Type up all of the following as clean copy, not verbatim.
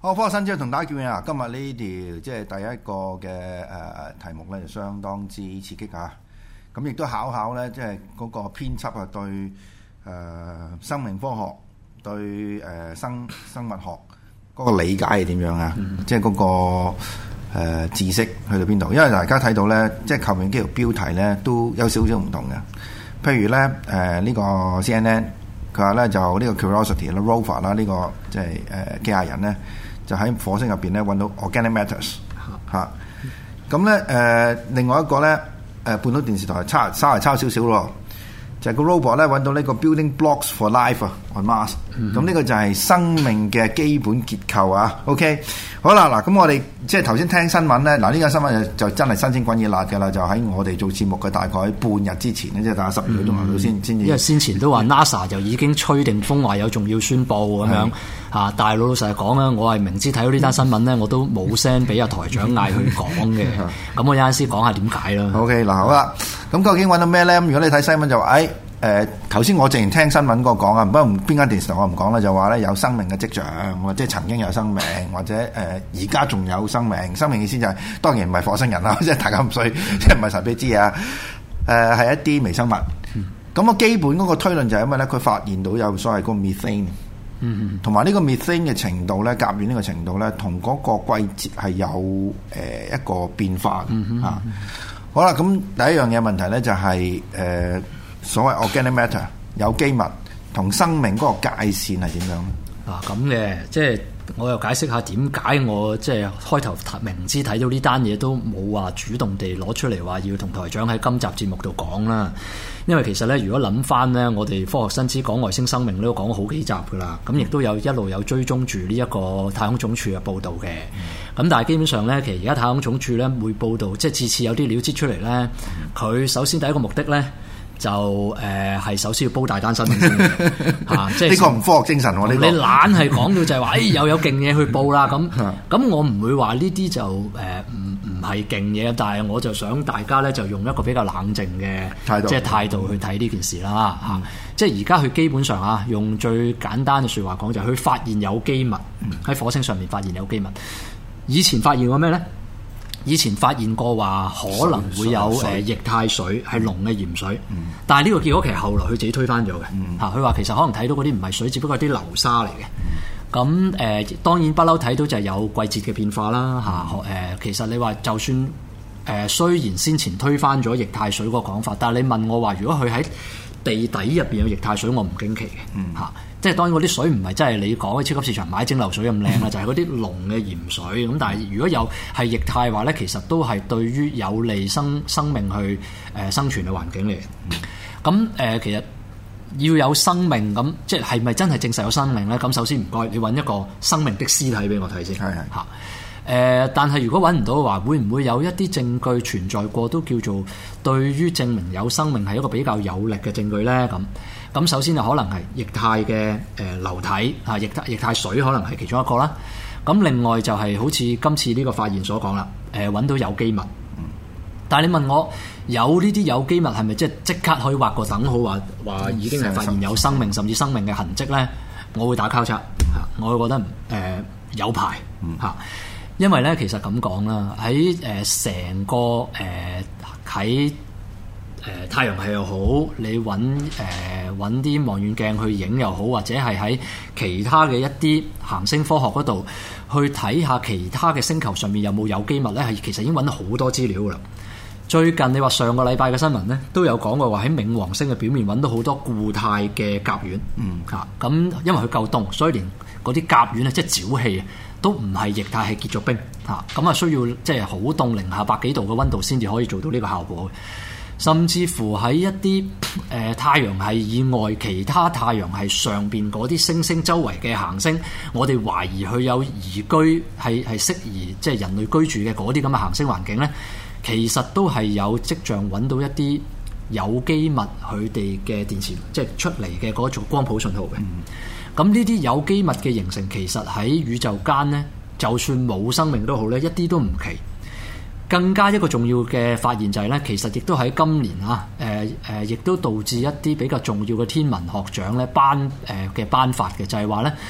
好，科學新知同大家見面啊！今日呢條即係第一個嘅題目咧，就相當之刺激啊！咁亦都考咧，即係嗰個編輯啊，對生命科學、對生物學嗰個理解係點樣啊？即係嗰個知識去到邊度？因為大家睇到咧，即係後面幾條標題咧都有少少唔同嘅。譬如咧，呢個 CNN 佢話咧就呢個 Curiosity 啦、Rover 啦，呢個即係機械人咧。就喺火星入邊咧揾到 organic matters 嚇，咁咧另外一個咧半島電視台稍為抄少少咯，就係個 robot 咧揾到呢個 building blocks for life on Mars，咁呢個就係生命嘅基本結構啊。OK， 好啦，嗱咁我哋即係頭先聽新聞咧，嗱呢個新聞就真係新鮮滾熱辣㗎啦，就喺我哋做節目嘅大概半日之前咧，即係大概12個鐘頭先至。 因為先前都話 NASA 就已經吹定風話有重要宣佈咁樣。但係老實講咧，我係明知睇到呢單新聞咧，我都冇聲俾阿台長嗌佢講嘅。咁我有陣時講下點解啦。 OK， 嗱好啦，咁究竟揾到咩咧？如果你睇新聞就話，頭先我淨係聽新聞個講啊，不過邊間電視台我唔講啦，就話咧有生命嘅跡象，或者曾經有生命，或者而家仲有生命。生命意思就係當然唔係火星人啦，即係大家唔需，即係唔係神秘之嘢啊。係一啲微生物。咁個基本嗰個推論就係因為咧，佢發現到有所謂嗰個 methane。同埋呢個 methane 嘅程度咧，甲烷呢個程度咧，同嗰個季節係有一個變化啊。好啦，咁第一樣嘢問題咧就係所謂 organic matter 有機物同生命嗰個界線係點樣咧？ 咁嘅，即係我又解釋下點解我即係開頭明知睇到呢單嘢都冇話主動地攞出嚟話要同台長喺今集節目度講啦。因為其實咧，如果諗翻咧，我哋科學新知講外星生命都講咗好幾集噶啦，咁亦都一路有追蹤住呢一個太空總署嘅報導嘅。咁但係基本上咧，其實而家太空總署咧會報導，即係次次有啲料擠出嚟咧，佢首先第一個目的咧就係首先要煲大單新聞先即係呢個唔科學精神喎。呢個你懶係講到就係話，又有勁嘢去報啦。咁我唔會話呢啲就唔係勁嘢，但係我就想大家咧就用一個比較冷靜嘅態度去睇呢件事啦。即係而家佢基本上用最簡單嘅説話講就係佢發現有機物喺火星上面發現有機物。以前發現過咩咧？以前發現過話可能會有液態水係濃嘅鹽水，但係呢個結果其實後來佢自己推翻咗嘅。佢話其實可能睇到嗰啲唔係水，只不過係啲流沙嚟嘅。咁當然不嬲睇到就係有季節嘅變化啦。其實你話就算雖然先前推翻咗液態水個講法，但係你問我話如果佢喺地底入邊有液態水，我唔驚奇嘅。即係當然嗰啲水唔係真係你講喺超級市場買蒸餾水咁靚啦，就係嗰啲濃嘅鹽水。咁但係如果有係液態話咧，其實都係對於有利生命去生存嘅環境嚟嘅。咁其實要有生命咁，即係咪真係證實有生命咧？咁首先唔該，你揾一個生命的屍體俾我睇先。但係如果揾唔到嘅話，會唔會有一啲證據存在過，都叫做對於證明有生命係一個比較有力嘅證據咧？咁首先就可能係液態嘅流體液態水可能係其中一個啦。咁另外就係好似今次呢個發現所講啦，揾到有機物。但係你問我有呢啲有機物係咪即刻可以畫個等號話已經係發現有生命甚至生命嘅痕跡咧？我會打交叉，我會覺得有排因為咧其實咁講啦，喺成個喺太陽系又好，你揾啲望遠鏡去影又好，或者係喺其他嘅一啲行星科學嗰度去睇下其他嘅星球上面有冇有機物咧，係其實已經揾到好多資料噶啦。最近你話上個禮拜嘅新聞咧都有講過話喺冥王星嘅表面揾到好多固態嘅甲烷。咁因為佢夠凍，所以連嗰啲甲烷即係沼氣都唔係液態，係結咗冰咁需要即係好凍零下100幾度嘅溫度先至可以做到呢個效果。甚至乎喺一啲太陽系以外其他太陽系上邊嗰啲星星周圍嘅行星，我哋懷疑佢有宜居係適宜即係人類居住嘅嗰啲咁嘅行星環境咧，其實都係有跡象揾到一啲有機物佢哋嘅電磁即係出嚟嘅嗰種光譜信號嘅。咁呢啲有機物嘅形成，其實喺宇宙間呢，就算冇生命都好咧，一啲都唔奇。更加一個重要嘅發現就係咧，其實亦都喺今年亦都導致一啲比較重要嘅天文學獎咧頒發嘅，就係話咧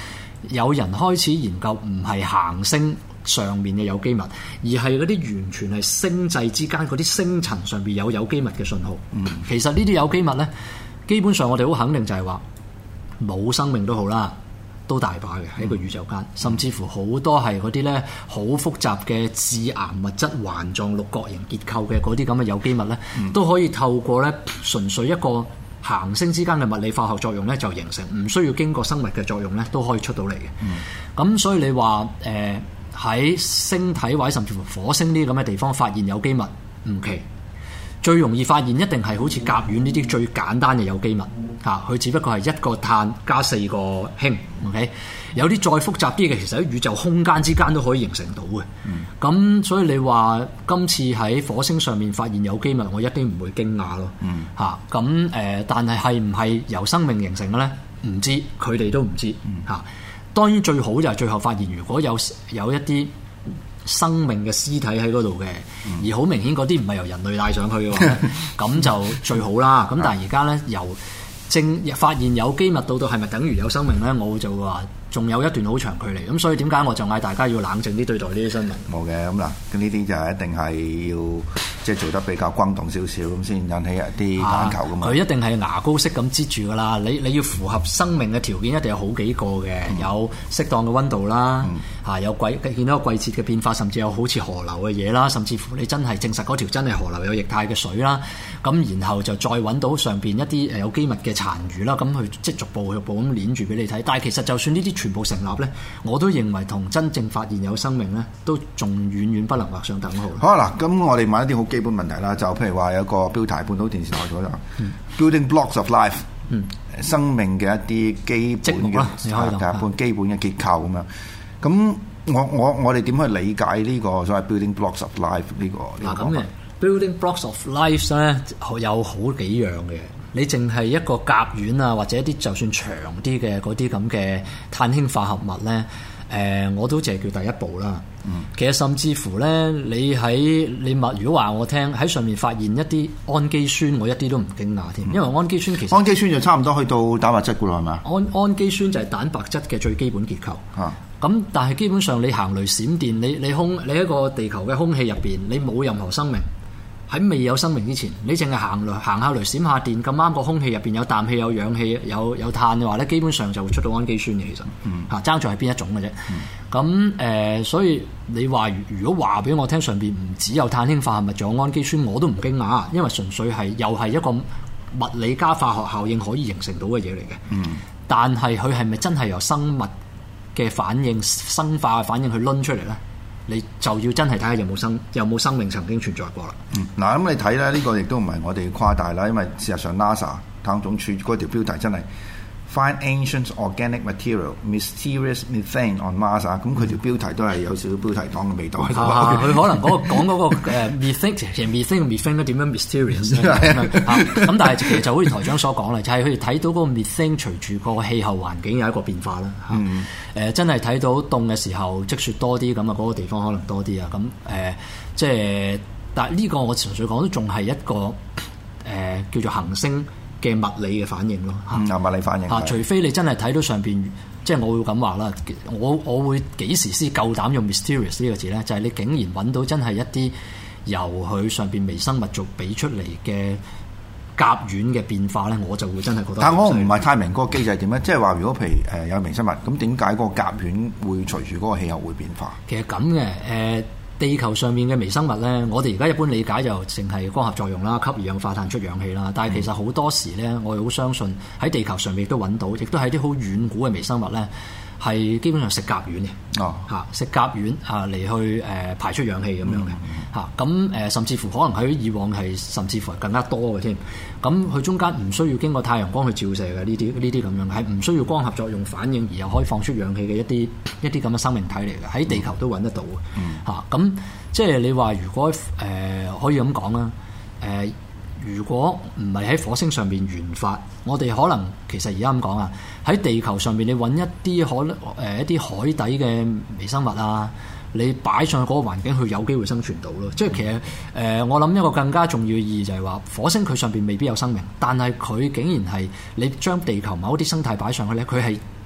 有人開始研究唔係行星上面嘅有機物，而係嗰啲完全係星際之間嗰啲星層上邊有機物嘅信號。其實呢啲有機物咧，基本上我哋好肯定就係話冇生命都好啦，都大把嘅喺個宇宙間，甚至乎好多係嗰啲咧好複雜嘅致癌物質環狀六角形結構嘅嗰啲咁嘅有機物咧，都可以透過咧純粹一個行星之間嘅物理化學作用咧就形成，唔需要經過生物嘅作用咧都可以出到嚟嘅。咁所以你話喺星體或者甚至乎火星呢啲咁嘅地方發現有機物唔奇，最容易發現一定係好似甲烷呢啲最簡單嘅有機物嚇，佢只不過係一個碳加4個氫。OK， 有啲再複雜啲嘅，其實喺宇宙空間之間都可以形成到嘅。咁所以你話今次喺火星上面發現有機物，我一啲唔會驚訝咯。嚇咁但係唔係由生命形成嘅咧？唔知，佢哋都唔知嚇。當然最好就係最後發現，如果有一啲生命嘅屍體喺嗰度嘅，而好明顯嗰啲唔係由人類帶上去嘅話，咁就最好啦。咁但係而家咧由發現有機物到係咪等於有生命咧？我就話仲有一段好長距離。咁所以點解我就嗌大家要冷靜啲對待呢啲新聞？冇嘅，咁嗱，咁呢啲就係一定係要即係做得比較轟動少少，咁先引起一啲眼球噶嘛。佢一定係牙膏式咁擠住噶啦。你要符合生命嘅條件，一定有好幾個嘅，有適當嘅溫度啦，有見到個季節嘅變化，甚至有好似河流嘅嘢啦，甚至乎你真係證實嗰條真係河流有液態嘅水啦。咁然後就再揾到上邊一啲有機物嘅殘餘啦，咁佢即係逐步咁鏈住俾你睇。但係其實就算呢啲全部成立咧，我都認為同真正發現有生命咧，都仲遠遠不能畫上等號。好啦，咁我哋問一啲好基本問題啦，就譬如話有個標題，半島電視台嗰度，Building Blocks of Life，生命嘅一啲基本嘅基本嘅結構咁樣。咁我哋點去理解呢個所謂 Building Blocks of Life 呢個？嗱咁嘅 Building Blocks of Life 咧有好幾樣嘅。你淨係一個甲烷啊，或者一啲就算長啲嘅嗰啲咁嘅碳氫化合物咧，我都淨係叫第一步啦。其實甚至乎咧，你如果話我聽喺上面發現一啲氨基酸，我一啲都唔驚訝添，因為氨基酸其實氨基酸就差唔多去到蛋白質噶啦，係咪啊？氨基酸就係蛋白質嘅最基本結構。咁但係基本上你行雷閃電，你喺個地球嘅空氣入邊，你冇任何生命。喺未有生命之前，你淨係行下雷閃下電，咁啱個空氣入邊有氮氣、有氧氣、有碳嘅話咧，基本上就會出到氨基酸嘅。其實爭在係邊一種嘅啫。咁所以你話如果話俾我聽上邊唔只有碳氫化合物，仲有氨基酸，我都唔驚訝，因為純粹係又係一個物理加化學效應可以形成到嘅嘢嚟嘅。但係佢係咪真係由生物嘅反應、生化嘅反應去攆出嚟咧？你就要真係睇下有冇生命曾經存在過啦。嗱咁你睇咧，呢個亦都唔係我哋誇大啦，因為事實上 NASA 太空總署嗰條標題真係 Find Ancient Organic Material Mysterious Methane on Mars， 咁佢條標題都係有少少標題黨嘅味道。佢可能講嗰個methane， 其實 methane 點樣 mysterious 咁但係其實就好似台長所講啦，就係佢哋睇到嗰個 methane 隨住個氣候環境有一個變化啦。真係睇到凍嘅時候積雪多啲，咁啊嗰個地方可能多啲啊。咁即係，但係呢個我純粹講都仲係一個叫做行星嘅物理嘅反應咯。物理反應。除非你真係睇到上邊，即係我會咁話啦。我會幾時先夠膽用 mysterious 呢個字咧？就係你竟然揾到真係一啲由佢上邊微生物做俾出嚟嘅甲烷嘅變化咧，我就會真係覺得。但係我唔係太明嗰個機制點咧，即係話如果譬如有微生物，咁點解嗰個甲烷會隨住嗰個氣候會變化？其實咁嘅地球上面嘅微生物咧，我哋而家一般理解就淨係光合作用啦，吸二氧化碳出氧氣啦。但係其實好多時咧，我哋好相信喺地球上面亦都揾到，亦都係啲好遠古嘅微生物咧，係基本上食甲烷嘅。食甲烷嚟去排出氧氣咁樣嘅。咁甚至乎可能喺以往係甚至乎係更加多嘅添。咁佢中間唔需要經過太陽光去照射嘅呢啲咁樣，係唔需要光合作用反應而又可以放出氧氣嘅一啲咁嘅生命體嚟嘅，喺地球都揾得到嘅。咁即係你話如果可以咁講啦，如果唔係喺火星上邊原發，我哋可能其實而家咁講啊，喺地球上邊你揾一啲一啲海底嘅微生物啊，你擺上去嗰個環境，佢有機會生存到咯。即係其實我諗一個更加重要嘅意義就係話，火星佢上邊未必有生命，但係佢竟然係你將地球某啲生態擺上去咧，佢係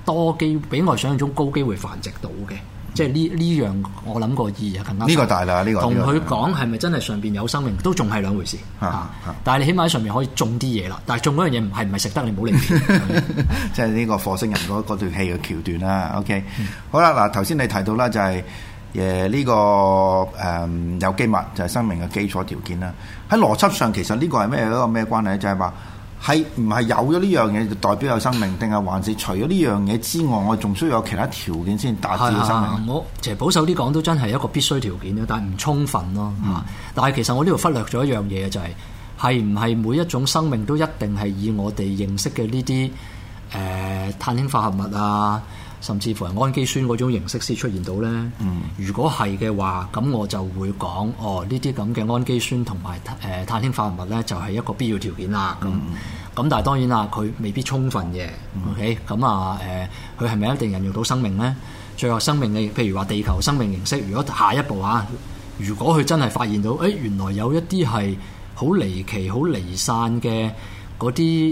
多比我想象中高機會繁殖到嘅。即係呢樣，我諗個意義更加呢個大啦，呢個同佢講係咪真係上邊有生命都仲係兩回事但係你起碼喺上面可以種啲嘢啦。但係種嗰樣嘢係唔係食得，你唔好理。 即係呢個火星人嗰段戲嘅橋段啦。OK，好啦，嗱頭先你提到啦，就係呢個有機物就係生命嘅基礎條件啦。喺邏輯上其實呢個係一個咩關係咧？就係話係唔係有咗呢樣嘢就代表有生命，定係還是除咗呢樣嘢之外，我仲需要有其他條件先達至嘅生命？ 我其實保守啲講都真係一個必須條件咯，但係唔充分咯。但係其實我呢度忽略咗一樣嘢，就係唔係每一種生命都一定係以我哋認識嘅呢啲碳氫化合物啊，甚至乎係氨基酸嗰種形式先出現到咧。如果係嘅話，咁我就會講呢啲咁嘅氨基酸同埋碳氫化合物咧，就係一個必要條件啦。咁但係當然啦，佢未必充分嘅。OK， 咁佢係咪一定孕育到生命咧？最後生命嘅，譬如話地球生命形式，如果下一步如果佢真係發現到，原來有一啲係好離奇、好離散嘅嗰啲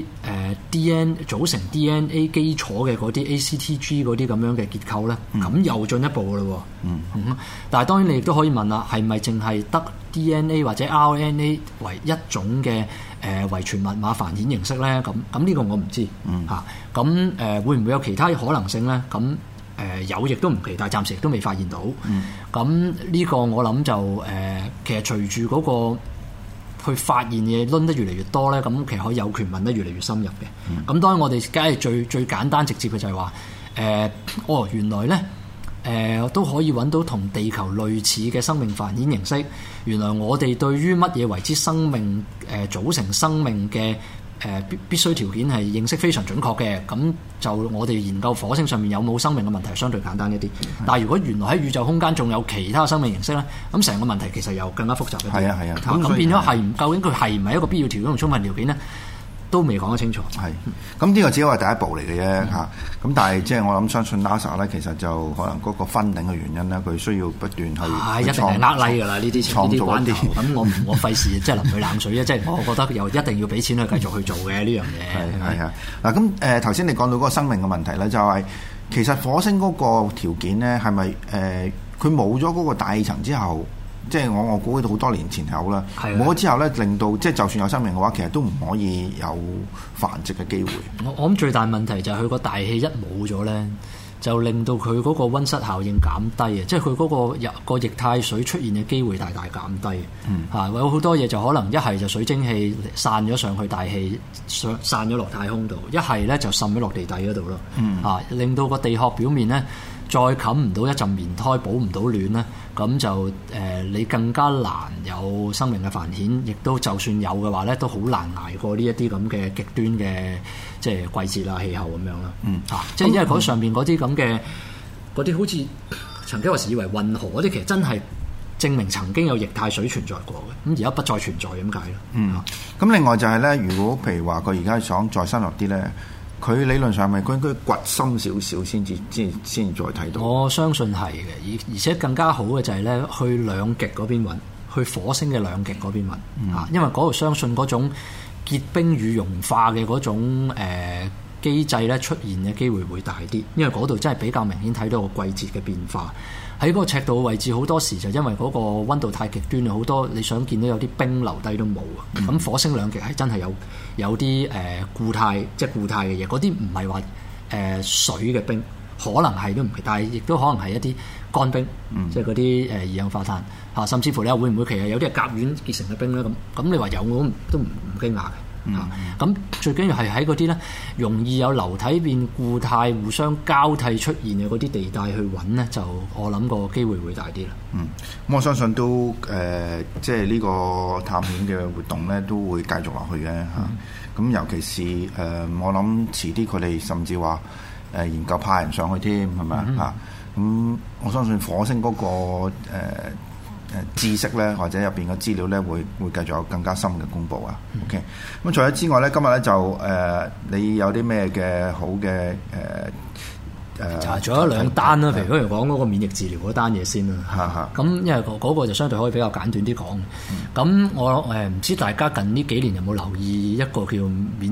DNA 組成 DNA 基礎嘅嗰啲 ACTG 嗰啲咁樣嘅結構咧，咁又進一步咯。但係當然你亦都可以問啦，係咪淨係得 DNA 或者 RNA 為一種嘅遺傳密碼繁衍形式咧？咁呢個我唔知咁會唔會有其他可能性咧？咁有亦都唔奇，但係暫時亦都未發現到。咁呢個我諗就其實隨住嗰個去發現嘢攆得越嚟越多咧，咁其實可以有權問得越嚟越深入嘅。咁當然我哋梗係最簡單直接嘅就係話原來咧都可以揾到同地球類似嘅生命繁衍形式。原來我哋對於乜嘢為之生命組成生命嘅必須條件係認識非常準確嘅。咁就我哋研究火星上面有冇生命嘅問題相對簡單一啲。但係如果原來喺宇宙空間仲有其他生命形式咧，咁成個問題其實又更加複雜一啲。 係啊。 咁變咗究竟佢係唔係一個必要條件同充分條件咧？都未講得清楚。 咁呢個只係第一步嚟嘅啫。咁但係即係我諗相信 NASA 咧，其實就可能嗰個分頂嘅原因咧，佢需要不斷去一定係like㗎啦，呢啲創造關頭。咁我費事即係淋佢冷水啊！即係我覺得又一定要俾錢去繼續去做嘅呢樣嘢。 係嗱，咁頭先你講到嗰個生命嘅問題咧，就係其實火星嗰個條件咧，係咪佢冇咗嗰個大氣層之後？即係我估到好多年前有啦，冇咗之後咧，令到即係就算有生命嘅話，其實都唔可以有繁殖嘅機會。 我諗最大問題就係佢個大氣一冇咗咧，就令到佢嗰個溫室效應減低啊！即係佢嗰個液態水出現嘅機會大大減低。有好多嘢就可能一係就水蒸氣散咗上去大氣，散咗落太空度；一係咧就滲咗落地底嗰度咯。令到個地殼表面咧再冚唔到一陣棉胎，保唔到暖咧。咁就你更加難有生命嘅繁衍，亦都就算有嘅話咧，都好難捱過呢一啲咁嘅極端嘅即係季節啊、氣候咁樣啦。即係因為嗰上面嗰啲咁嘅嗰啲，好似曾經我時以為運河嗰啲，其實真係證明曾經有液態水存在過嘅，咁而家不再存在咁解咯。 咁另外就係咧，如果譬如話佢而家想再深入啲咧，佢理論上咪佢應該掘深少少先至再睇到。我相信係嘅， 而且更加好嘅就係咧，去兩極嗰邊揾，去火星嘅兩極嗰邊揾。因為嗰度相信嗰種結冰與融化嘅嗰種機制咧出現嘅機會會大啲，因為嗰度真係比較明顯睇到個季節嘅變化。喺嗰個赤道位置好多時就因為嗰個溫度太極端，好多你想見到有啲冰留低都冇啊。咁火星兩極係真係有啲固態，即係固態嘅嘢，嗰啲唔係話水嘅冰，可能係都唔奇，但係亦都可能係一啲乾冰，即係嗰啲二氧化碳甚至乎你會唔會其實有啲係甲烷結成嘅冰咧？咁你話有我都唔驚訝嘅。咁最緊要係喺嗰啲咧容易有流體變固態互相交替出現嘅嗰啲地帶去揾咧，就我諗個機會會大啲啦。 咁我相信都即係呢個探險嘅活動咧都會繼續落去嘅。咁尤其是我諗遲啲佢哋甚至話研究派人上去添，係咪啊？咁我相信火星嗰個知識咧，或者入邊嘅資料咧，會繼續有更加深嘅公佈啊。OK，咁除咗之外咧，今日咧就你有啲咩嘅好嘅仲有兩單啦，譬如講嗰個免疫治療嗰單嘢先啦。咁因為嗰個就相對可以比較簡短啲講。咁我唔知大家近呢幾年有冇留意一個叫免疫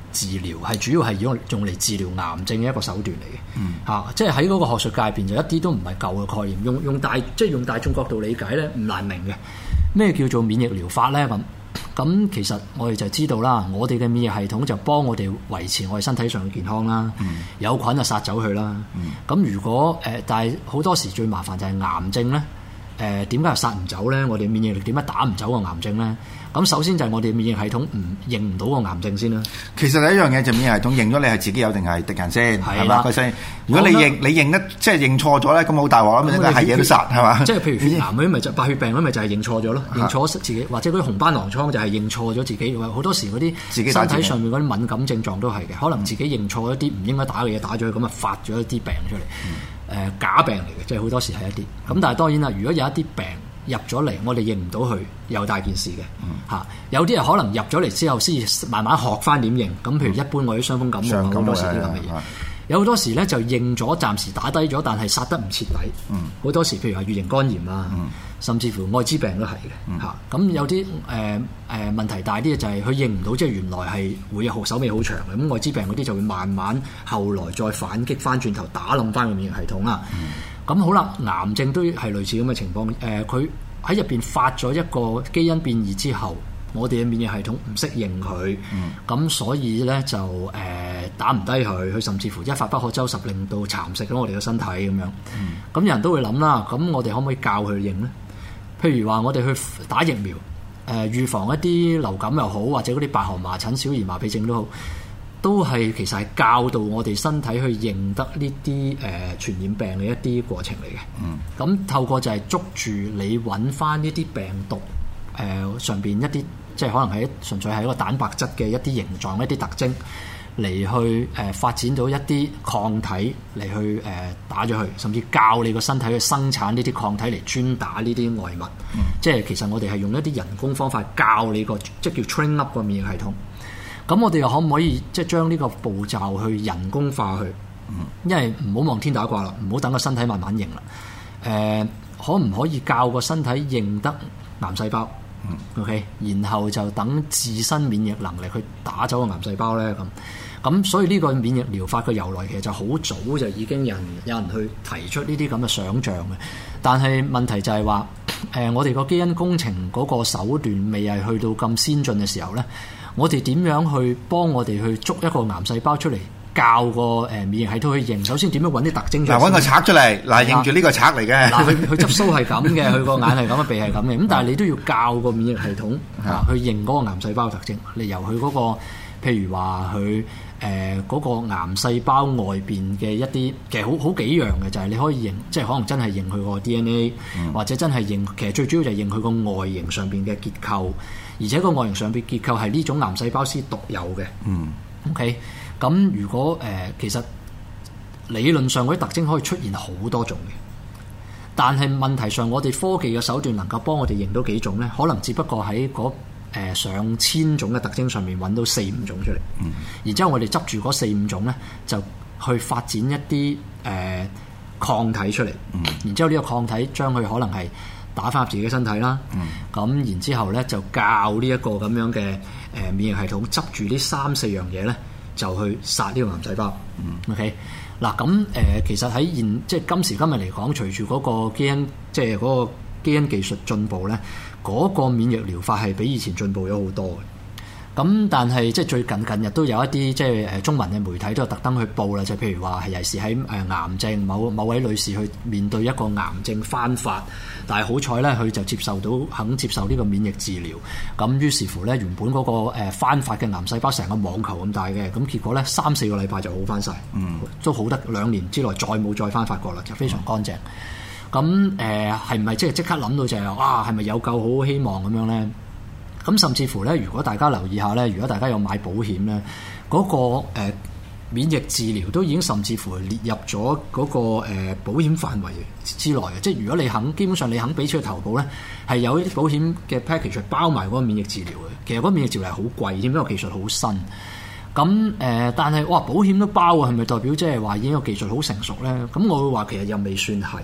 治療係主要係用嚟治療癌症嘅一個手段嚟嘅，即係喺嗰個學術界入邊就一啲都唔係舊嘅概念，用大眾角度理解咧唔難明嘅。咩叫做免疫療法咧？咁其實我哋就知道啦，我哋嘅免疫系統就幫我哋維持我哋身體上嘅健康啦，有菌就殺走佢啦。咁如果但係好多時最麻煩就係癌症咧。點解又殺唔走咧？我哋免疫力點解打唔走個癌症咧？咁首先就係我哋免疫系統認唔到個癌症先啦。 其實第一樣嘢就免疫系統認咗你係自己有定係敵人先，係嘛？如果你認得即係認錯咗咧，咁好大鑊啦！咁係嘢都殺係嘛？即係譬如血癌嗰啲咪就白血病嗰啲咪就係認錯咗咯，認錯自己，或者嗰啲紅斑狼瘡就係認錯咗自己。好多時嗰啲身體上面嗰啲敏感症狀都係嘅，可能自己認錯一啲唔應該打嘅嘢打咗去，咁啊發咗一啲病出嚟。假病嚟嘅，即係好多時係一啲咁，但係當然啦，如果有一啲病入咗嚟，我哋認唔到佢，有大件事嘅嚇。有啲人可能入咗嚟之後，先至慢慢學翻點認。咁譬如一般我啲傷風感冒好多時啲咁嘅嘢，有好多時咧就認咗，暫時打低咗，但係殺得唔徹底。好多時譬如話乙型肝炎啊，甚至乎愛滋病都係嘅嚇。咁有啲問題大啲嘅就係佢認唔到，即係原來係會有手尾好長嘅。咁愛滋病嗰啲就會慢慢後來再反擊翻轉頭打冧翻個免疫系統啦。咁好啦，癌症都係類似咁嘅情況。佢喺入邊發咗一個基因變異之後，我哋嘅免疫系統唔適應佢，咁所以咧就打唔低佢，佢甚至乎一發不可收拾，令到蠶食咗我哋嘅身體咁樣。咁有人都會諗啦，咁我哋可唔可以教佢認呢？譬如話我哋去打疫苗，預防一啲流感又好，或者嗰啲白河麻疹、小兒麻痹症都好，都係其實係教導我哋身體去認得呢啲傳染病嘅一啲過程嚟嘅。咁透過就係捉住你揾翻呢啲病毒上邊一啲，即係可能係純粹係一個蛋白質嘅一啲形狀、一啲特徵嚟去發展到一啲抗體嚟去打咗佢，甚至教你個身體去生產呢啲抗體嚟專打呢啲外物。即係其實我哋係用一啲人工方法教你個，即係叫 train up 個免疫系統。咁我哋又可唔可以即係將呢個步驟去人工化去？因為唔好望天打卦啦，唔好等個身體慢慢認啦。可唔可以教個身體認得癌細胞？OK， 然後就等自身免疫能力去打走個癌細胞咧。咁所以呢個免疫療法嘅由來其實就好早就已經有人去提出呢啲咁嘅想像嘅。但係問題就係話，我哋個基因工程嗰個手段未係去到咁先進嘅時候咧，我哋點樣去幫我哋去捉一個癌細胞出嚟，教個免疫系統去認？首先點樣揾啲特徵出嚟？ 揾個賊出嚟，認住呢個賊嚟嘅。 佢執鬚係咁嘅，佢個眼係咁嘅，鼻係咁嘅。咁但係你都要教個免疫系統去認嗰個癌細胞特徵。你由佢嗰個，譬如話佢嗰個癌細胞外邊嘅一啲，其實好幾樣嘅，就係你可以認，即係可能真係認佢個 DNA，或者真係認，其實最主要就係認佢個外形上邊嘅結構，而且個外形上邊結構係呢種癌細胞先獨有嘅。OK， 咁如果其實理論上嗰啲特徵可以出現好多種嘅，但係問題上我哋科技嘅手段能夠幫我哋認到幾種咧？可能只不過喺上千種嘅特徵上面揾到4-5種出嚟，然之後我哋執住嗰4-5種咧，就去發展一啲抗體出嚟，然之後呢個抗體將佢可能係打翻入自己身體啦，咁然之後咧就教呢一個咁樣嘅免疫系統執住呢3-4樣嘢咧，就去殺呢個癌細胞。OK， 嗱咁其實喺即係今時今日嚟講，隨住嗰個基因即係嗰個基因技術進步咧，嗰個免疫療法係比以前進步咗好多嘅。咁但係即係最近日都有一啲即係中文嘅媒體都有特登去報啦，就譬如話係尤其是喺癌症某位女士去面對一個癌症翻發，但係好彩咧佢就肯接受呢個免疫治療，咁於是乎咧原本嗰個翻發嘅癌細胞成個網球咁大嘅，咁結果咧3-4個禮拜就好翻晒，都好得2年之內再冇再翻發過啦，就非常乾淨。咁係唔係即刻諗到就係哇係咪有救好希望咁樣咧？咁甚至乎咧，如果大家留意下咧，如果大家有買保險咧，嗰個免疫治療都已經甚至乎列入咗嗰個保險範圍之內嘅。即係如果你基本上你肯俾出去投保咧，係有啲保險嘅 package 包埋嗰個免疫治療嘅。其實嗰個免疫治療係好貴添，因為技術好新。咁但係哇，保險都包啊，係咪代表即係話已經個技術好成熟咧？咁我會話其實又未算係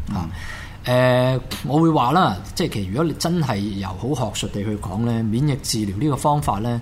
我會話啦，即係其實如果你真係由好學術地去講咧，免疫治療呢個方法咧，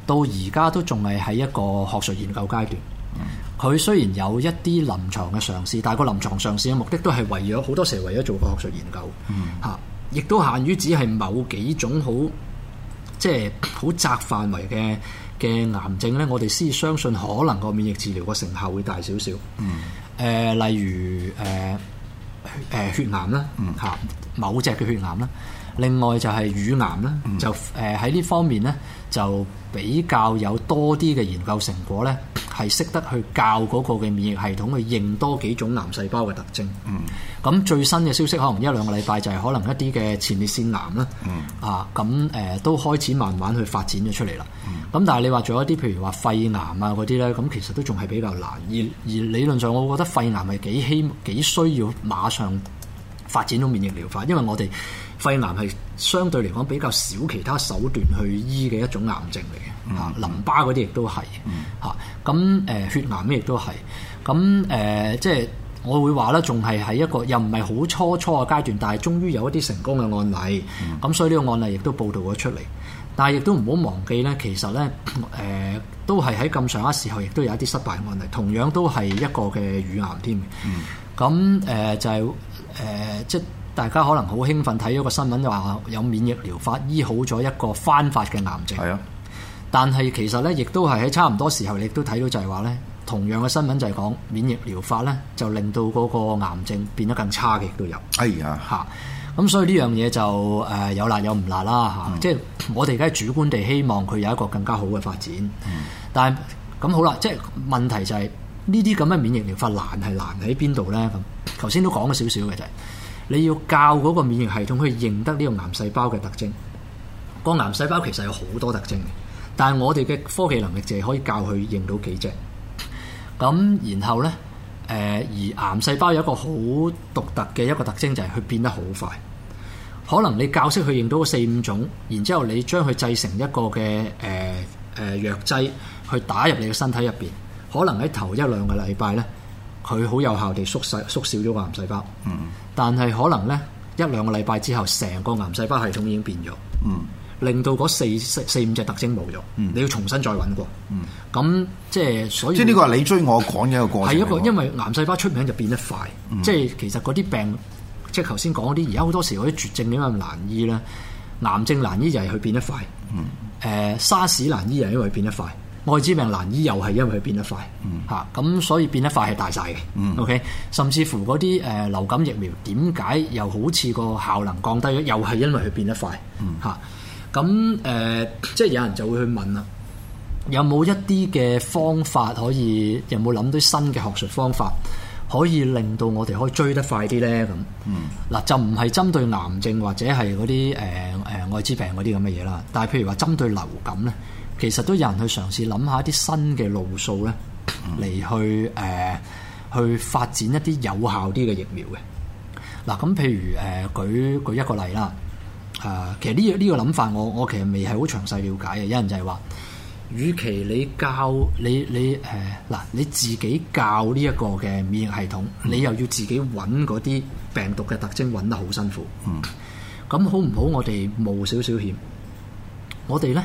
到而家都仲係喺一個學術研究階段。佢雖然有一啲臨床嘅嘗試，但係個臨床嘗試嘅目的都係為咗好多時係為咗做個學術研究嚇，亦都限於只係某幾種好即係好窄範圍嘅癌症咧，我哋先相信可能個免疫治療個成效會大少少。例如血癌啦嚇，某隻嘅血癌啦。另外就係乳癌啦，就喺呢方面咧就比較有多啲嘅研究成果咧，係識得去教嗰個嘅免疫系統去認多幾種癌細胞嘅特徵。咁最新嘅消息可能一兩個禮拜就係可能一啲嘅前列腺癌啦，都開始慢慢去發展咗出嚟啦。咁但係你話仲有一啲譬如話肺癌啊嗰啲咧，咁其實都仲係比較難。而理論上，我覺得肺癌係幾需要馬上發展到免疫療法，因為我哋肺癌係相對嚟講比較少其他手段去醫嘅一種癌症嚟嘅，淋巴嗰啲亦都係嚇，咁血癌咧亦都係，咁即係我會話咧，仲係喺一個又唔係好初嘅階段，但係終於有一啲成功嘅案例，咁所以呢個案例亦都報導咗出嚟，但係亦都唔好忘記咧，其實咧都係喺咁上下時候，亦都有一啲失敗案例，同樣都係一個嘅乳癌添，咁就係即係大家可能好興奮睇咗個新聞，就話有免疫療法醫好咗一個翻發嘅癌症。係啊，但係其實咧，亦都係喺差唔多時候，你亦都睇到就係話咧，同樣嘅新聞就係講免疫療法咧，就令到嗰個癌症變得更差嘅，亦都有。哎呀，嚇！咁所以呢樣嘢就有辣有唔辣啦嚇。即係我哋梗係主觀地希望佢有一個更加好嘅發展。但係咁好啦，即係問題就係呢啲咁嘅免疫療法難喺邊度咧？咁頭先都講咗少少嘅就係。你要教嗰個免疫系統去認得呢個癌細胞嘅特徵，個癌細胞其實有好多特徵嘅，但係我哋嘅科技能力就係可以教佢認到幾隻。咁然後咧，而癌細胞有一個好獨特嘅一個特徵就係佢變得好快。可能你教識佢認到4-5種，然之後你將佢製成一個嘅藥劑去打入你嘅身體入邊，可能喺頭1-2個禮拜咧。佢好有效地縮小咗個癌細胞，但係可能咧1-2個禮拜之後，成個癌細胞系統已經變咗，令到嗰4-5隻特徵冇咗，你要重新再揾過。咁即係所以，即係呢個係你追我趕嘅一個過程。係一個，因為癌細胞出名就變得快，即係其實嗰啲病，即係頭先講嗰啲，而家好多時嗰啲絕症點解咁難醫咧？癌症難醫就係佢變得快，沙士難醫就係因為佢變得快。愛滋病難醫又係因為佢變得快嚇，咁所以變得快係大晒嘅。OK，甚至乎嗰啲流感疫苗點解又好似個效能降低咗，又係因為佢變得快嚇。咁即係有人就會去問啦，有冇一啲嘅方法可以？有冇諗到新嘅學術方法可以令到我哋可以追得快啲咧？咁嗱就唔係針對癌症或者係嗰啲愛滋病嗰啲咁嘅嘢啦，但係譬如話針對流感咧。其實都有人去嘗試諗下一啲新嘅路數咧，嚟去發展一啲有效啲嘅疫苗嘅。嗱咁譬如舉一個例啦，其實呢個諗法我其實未係好詳細了解嘅。有人就係話，與其你教你自己教呢一個嘅免疫系統，你又要自己揾嗰啲病毒嘅特徵揾得好辛苦。咁好唔好？我哋冒少少險，我哋咧。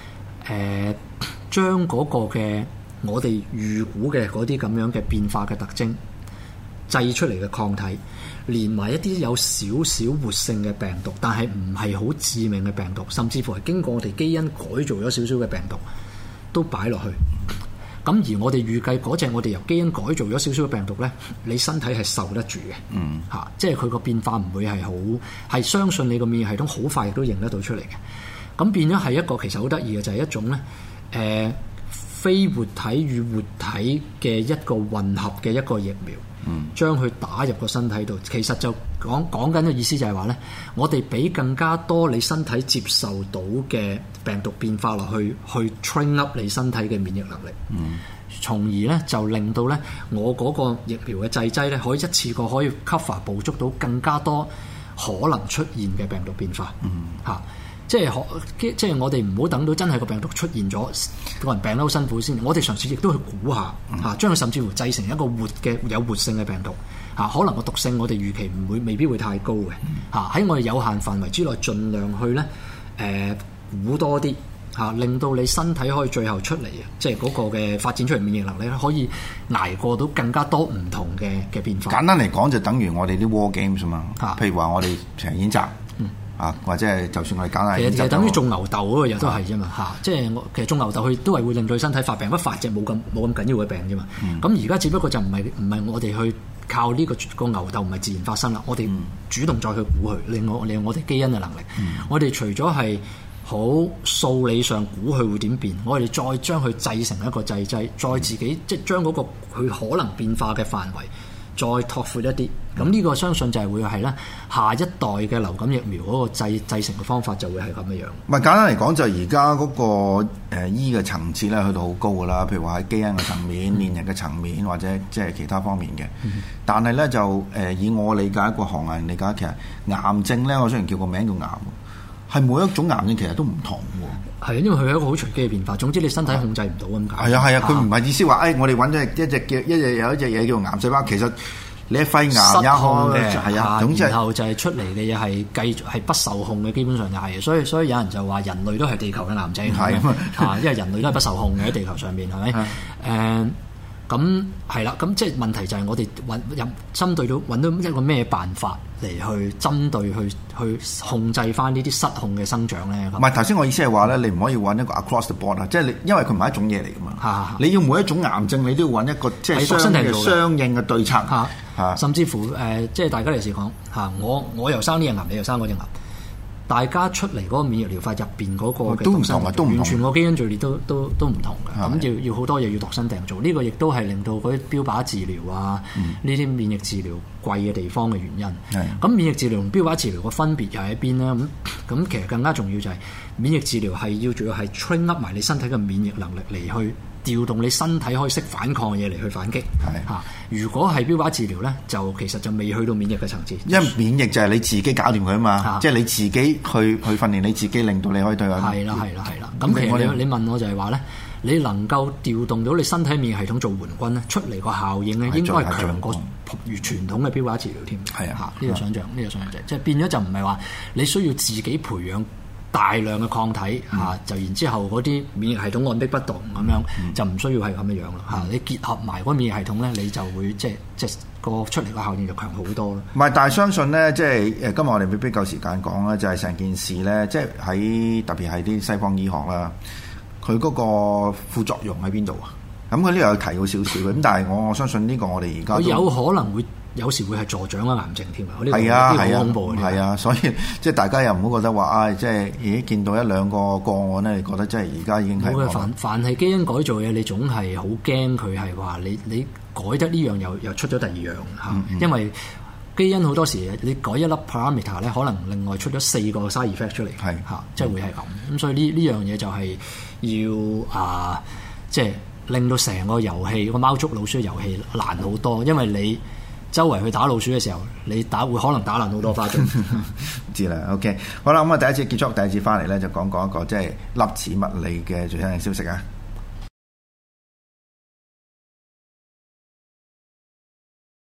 將嗰個嘅我哋預估嘅嗰啲咁樣嘅變化嘅特徵製出嚟嘅抗體，連埋一啲有少少活性嘅病毒，但係唔係好致命嘅病毒，甚至乎係經過我哋基因改造咗少少嘅病毒，都擺落去。咁而我哋預計嗰隻我哋由基因改造咗少少嘅病毒咧，你身體係受得住嘅。即係佢個變化唔會係好，係相信你個免疫系統好快亦都認得到出嚟嘅。咁變咗係一個其實好得意嘅，就係一種咧非活體與活體嘅一個混合嘅一個疫苗，將佢打入個身體度。其實就講緊嘅意思就係話咧，我哋俾更加多你身體接受到嘅病毒變化落去train up 你身體嘅免疫能力，從而咧就令到咧我嗰個疫苗嘅製劑咧可以一次過可以 cover 捕捉到更加多可能出現嘅病毒變化，即係我哋唔好等到真係個病毒出現咗，個人病得好辛苦先。我哋嘗試亦都去估下將佢甚至乎製成一個活嘅有活性嘅病毒可能個毒性我哋預期未必會太高嘅喺我哋有限範圍之內，盡量去咧估多啲嚇，令到你身體可以最後出嚟，即係嗰個嘅發展出嚟免疫能力咧，可以捱過到更加多唔同嘅變化。 簡單嚟講，就等於我哋啲 war games 嘛。譬如話我哋成日演習。或者係就算我哋簡單， 其實等於種牛痘嗰個嘢都係啫嘛嚇，即係其實種牛痘佢都係會令到身體發病，不過發隻冇咁緊要嘅病啫嘛。咁而家只不過就唔係我哋去靠呢個牛痘唔係自然發生啦，我哋主動再去估佢，利用我哋基因嘅能力。我哋除咗係好數理上估佢會點變，我哋再將佢製成一個製劑，再自己即係將嗰個佢可能變化嘅範圍再拓闊一啲。咁呢個相信就係會係咧下一代嘅流感疫苗嗰個製成嘅方法就會係咁樣樣。唔係簡單嚟講，就而家嗰個醫嘅層次咧去到好高噶啦，譬如話喺基因嘅層面、免疫嘅層面或者即係其他方面嘅。但係咧就以我理解一個行業理解，其實癌症咧，我雖然叫個名叫癌，係每一種癌症其實都唔同喎。係啊，因為佢係一個好隨機嘅變化。總之你身體控制唔到咁解。係啊，佢唔係意思話我哋揾咗有一隻嘢叫癌細胞，其實。你肺癌也控嘅，係啊，然後就係出嚟嘅嘢係繼續係不受控嘅，基本上就係，所以有人就話人類都係地球嘅癌症，係因為人類都係不受控嘅喺地球上面，係咪？咁係啦，咁即係問題就係我哋針對到揾到一個咩辦法嚟去針對去控制翻呢啲失控嘅生長咧？唔係頭先我意思係話咧，你唔可以揾一個 across the board 啊，即係你因為佢唔係一種嘢嚟噶嘛，你要每一種癌症你都要揾一個即係相應嘅對策。甚至乎即係大家嚟時講我又生呢隻癌，你又生嗰隻癌，大家出嚟嗰個免疫療法入邊嗰個都唔同，完全個基因序列都唔同嘅。咁要好多嘢要度身訂做，呢個亦都係令到嗰啲標靶治療呢啲免疫治療貴嘅地方嘅原因。咁免疫治療同標靶治療個分別又喺邊咧？咁其實更加重要就係免疫治療係主要係 train up 埋你身體嘅免疫能力嚟去調動你身體可以識反抗嘅嘢嚟去反擊。如果係標靶治療咧，就其實就未去到免疫嘅層次。因為免疫就係你自己搞掂佢啊嘛，即係你自己去訓練你自己，令到你可以對佢。係啦。咁其實你問我就係話咧，你能夠調動到你身體免疫系統做援軍咧，出嚟個效應咧，應該係強過如傳統嘅標靶治療添。係啊，呢個想像即係變咗就唔係話你需要自己培養大量嘅抗體就然之後嗰啲免疫系統按兵不動咁樣，就唔需要係咁樣樣咯。你結合埋嗰個免疫系統咧，你就會即係個出嚟個效應就強好多咯。唔係，但係相信咧，即係今日我哋未必夠時間講啦，就係成件事咧，即係喺特別係啲西方醫學啦，佢嗰個副作用喺邊度啊？咁佢呢度有提到少少嘅，咁但係我相信呢個我哋而家有可能會。有時會係助長嘅癌症添啊！係啊，好恐怖嘅。係啊，所以即係大家又唔好覺得話即係見到一兩個個案咧，你覺得即係而家已經係凡係基因改造嘅嘢，你總係好驚佢係話你改得呢樣又出咗第二樣因為基因好多時你改一粒 parameter 咧，可能另外出咗4個 side effect 出嚟，即係會係咁。咁所以呢樣嘢就係要即係令到成個遊戲個貓捉老鼠嘅遊戲難好多，因為你周圍去打老鼠嘅時候，你會可能打爛好多花樽。知啦 ，OK， 好啦，咁啊第一次結束，第二次翻嚟咧就講一個即係粒子物理嘅最新嘅消息啊。